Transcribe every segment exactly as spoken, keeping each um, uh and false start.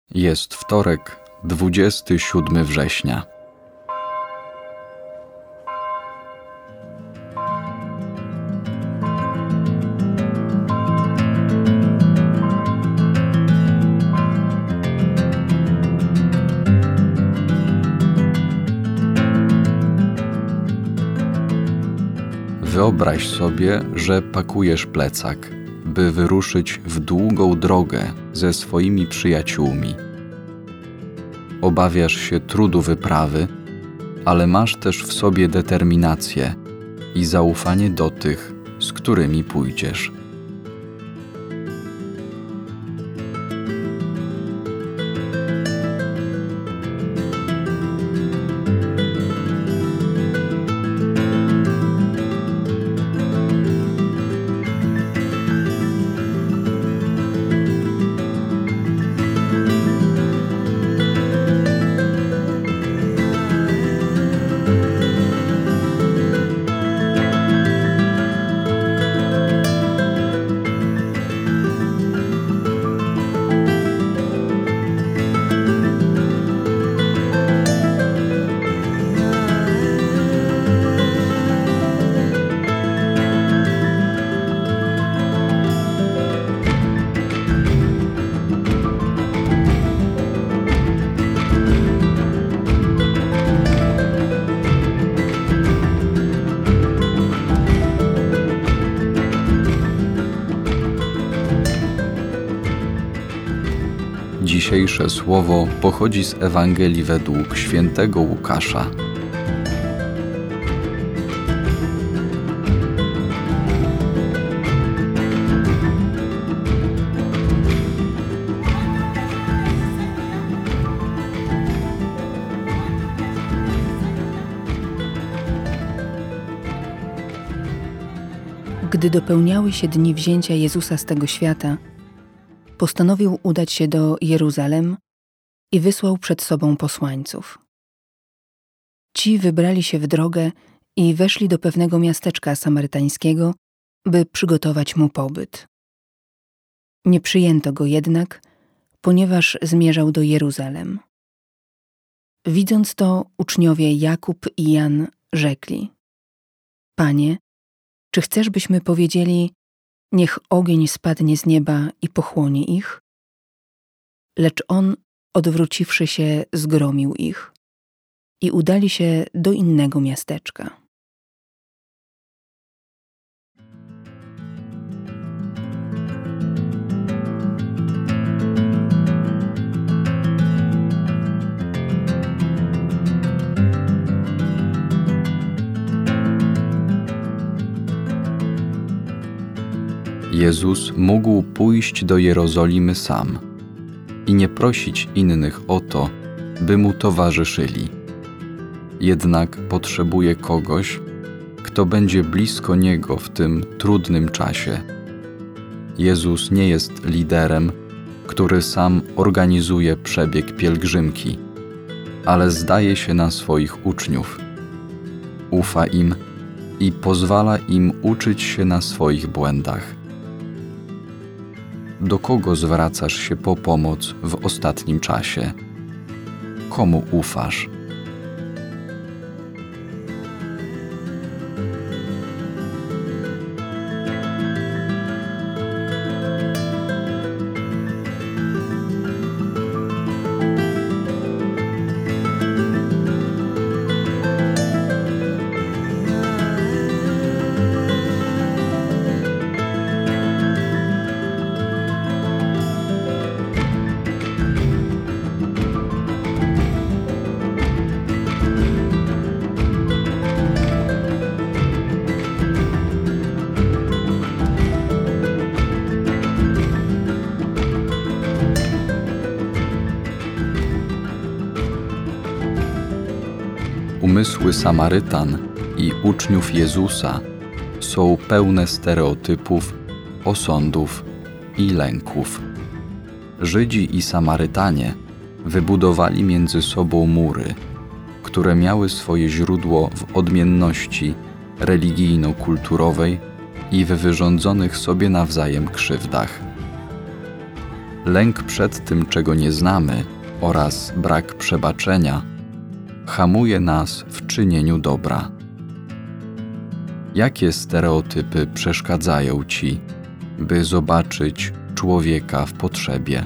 Jest wtorek, dwudziestego siódmego września. Wyobraź sobie, że pakujesz plecak, by wyruszyć w długą drogę ze swoimi przyjaciółmi. Obawiasz się trudu wyprawy, ale masz też w sobie determinację i zaufanie do tych, z którymi pójdziesz. Dzisiejsze słowo pochodzi z Ewangelii według świętego Łukasza. Gdy dopełniały się dni wzięcia Jezusa z tego świata, postanowił udać się do Jeruzalem i wysłał przed sobą posłańców. Ci wybrali się w drogę i weszli do pewnego miasteczka samarytańskiego, by przygotować mu pobyt. Nie przyjęto go jednak, ponieważ zmierzał do Jeruzalem. Widząc to, uczniowie Jakub i Jan rzekli: Panie, czy chcesz, byśmy powiedzieli: niech ogień spadnie z nieba i pochłonie ich? Lecz on, odwróciwszy się, zgromił ich i udali się do innego miasteczka. Jezus mógł pójść do Jerozolimy sam i nie prosić innych o to, by mu towarzyszyli. Jednak potrzebuje kogoś, kto będzie blisko Niego w tym trudnym czasie. Jezus nie jest liderem, który sam organizuje przebieg pielgrzymki, ale zdaje się na swoich uczniów. Ufa im i pozwala im uczyć się na swoich błędach. Do kogo zwracasz się po pomoc w ostatnim czasie? Komu ufasz? Umysły Samarytan i uczniów Jezusa są pełne stereotypów, osądów i lęków. Żydzi i Samarytanie wybudowali między sobą mury, które miały swoje źródło w odmienności religijno-kulturowej i w wyrządzonych sobie nawzajem krzywdach. Lęk przed tym, czego nie znamy, oraz brak przebaczenia hamuje nas w czynieniu dobra. Jakie stereotypy przeszkadzają Ci, by zobaczyć człowieka w potrzebie?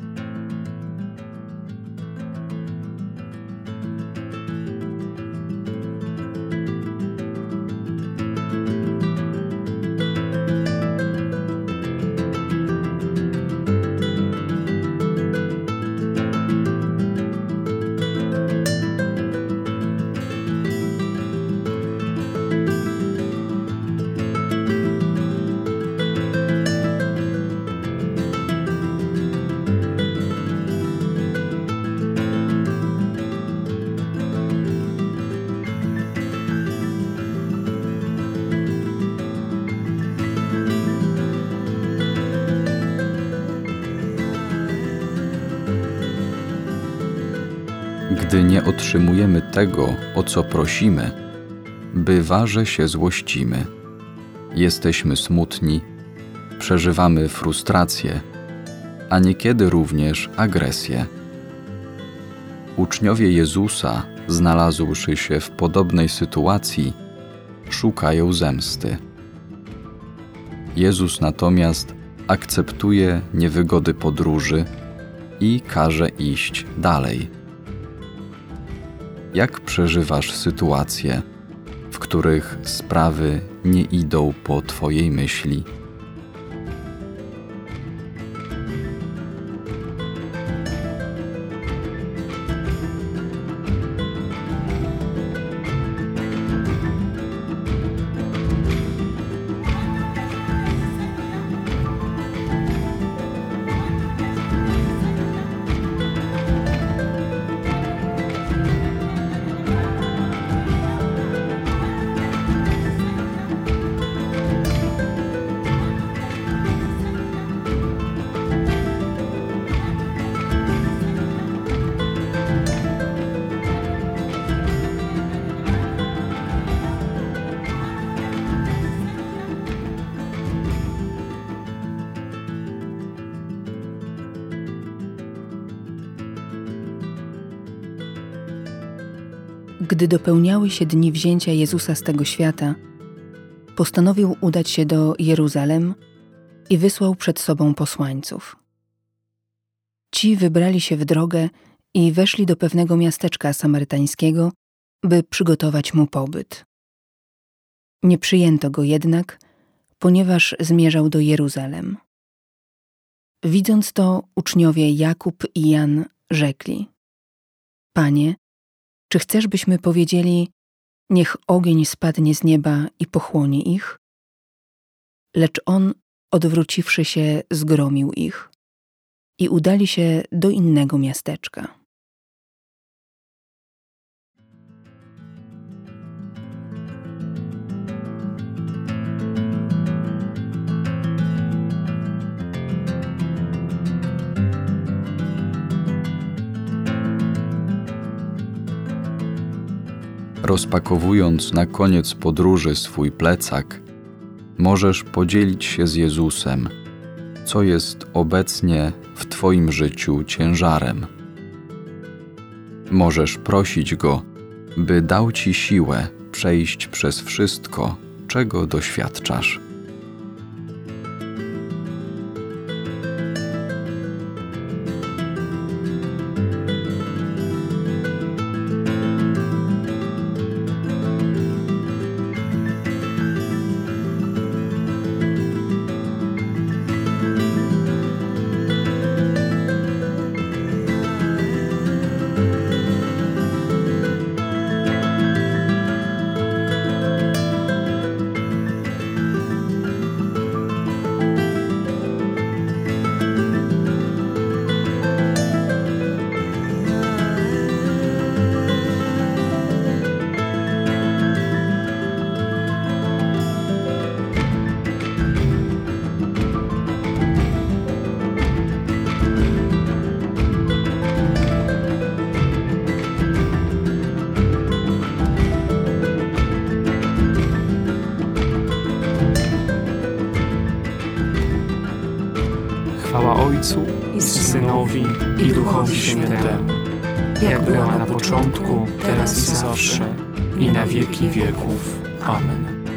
Gdy nie otrzymujemy tego, o co prosimy, bywa, że się złościmy. Jesteśmy smutni, przeżywamy frustrację, a niekiedy również agresję. Uczniowie Jezusa, znalazłszy się w podobnej sytuacji, szukają zemsty. Jezus natomiast akceptuje niewygody podróży i każe iść dalej. Jak przeżywasz sytuacje, w których sprawy nie idą po Twojej myśli? Gdy dopełniały się dni wzięcia Jezusa z tego świata, postanowił udać się do Jeruzalem i wysłał przed sobą posłańców. Ci wybrali się w drogę i weszli do pewnego miasteczka samarytańskiego, by przygotować mu pobyt. Nie przyjęto go jednak, ponieważ zmierzał do Jeruzalem. Widząc to, uczniowie Jakub i Jan rzekli: Panie, czy chcesz, byśmy powiedzieli: niech ogień spadnie z nieba i pochłonie ich? Lecz on, odwróciwszy się, zgromił ich i udali się do innego miasteczka. Rozpakowując na koniec podróży swój plecak, możesz podzielić się z Jezusem, co jest obecnie w Twoim życiu ciężarem. Możesz prosić Go, by dał Ci siłę przejść przez wszystko, czego doświadczasz. Synowi i Duchowi Świętemu, jak była na początku, teraz i zawsze, i na wieki wieków. Amen.